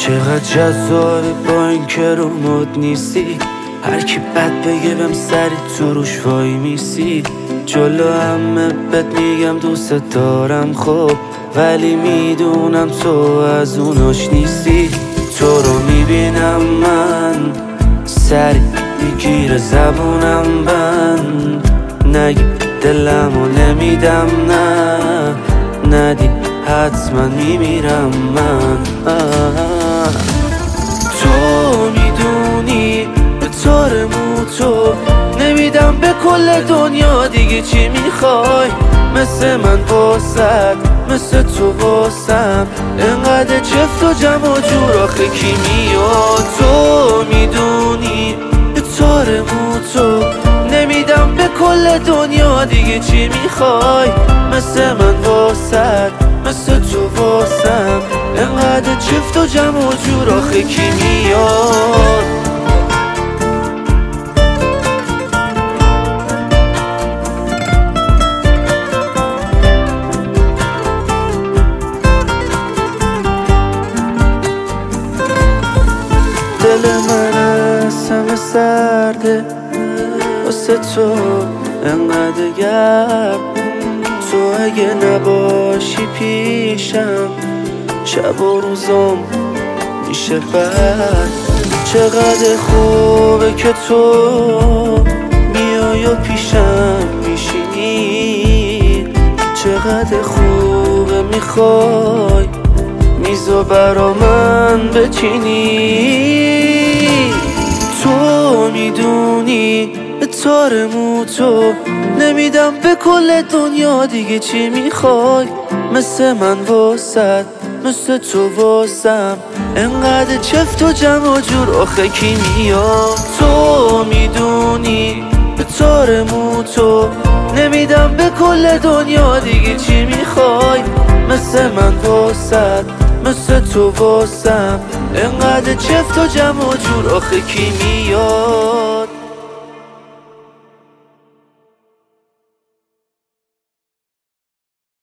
چقدر جذابی با این که رو مد نیستی، هر کی بد بگه بهم سری تو روش وای میسی. جلو همه بهت میگم دوست دارم خب، ولی میدونم تو از اوناش نیستی. تو رو میبینم من سری میگیره زبونم بند، نگی دلمو نمیدم نه، ندی حتما میمیرم من. تو میدونی به طور تو نمیدم به کل دنیا دیگه چی میخوای. مثل من واسد، مثل تو واسم، انقدر چفت و جمع و جور آخه کی میاد. تو میدونی به طور تو نمیدم به کل دنیا دیگه چی میخوای. مثل من واسد، مثل تو واسم، انقدر چفت و جمع و جور آخه کی میاد. دل من از همه سرده واسه تو انقدر گرم. تو اگه نباشی پیشم شب و روزم میشه بد. چقدر خوبه که تو میای و پیشم میشینی، چقدر خوبه میخوای میزو برا من بچینی. تو میدونی به طور تو نمیدم به کل دنیا دیگه چی میخوای. مثل من واسد، مثل تو واسم، انقدر چفت و جمع و جور آخه کی میاد. تو میدونی به طور تو نمیدم به کل دنیا دیگه چی میخوای. مثل من واسد، مثل تو واسم، انقدر چفت و جمع و جور آخه کی میاد.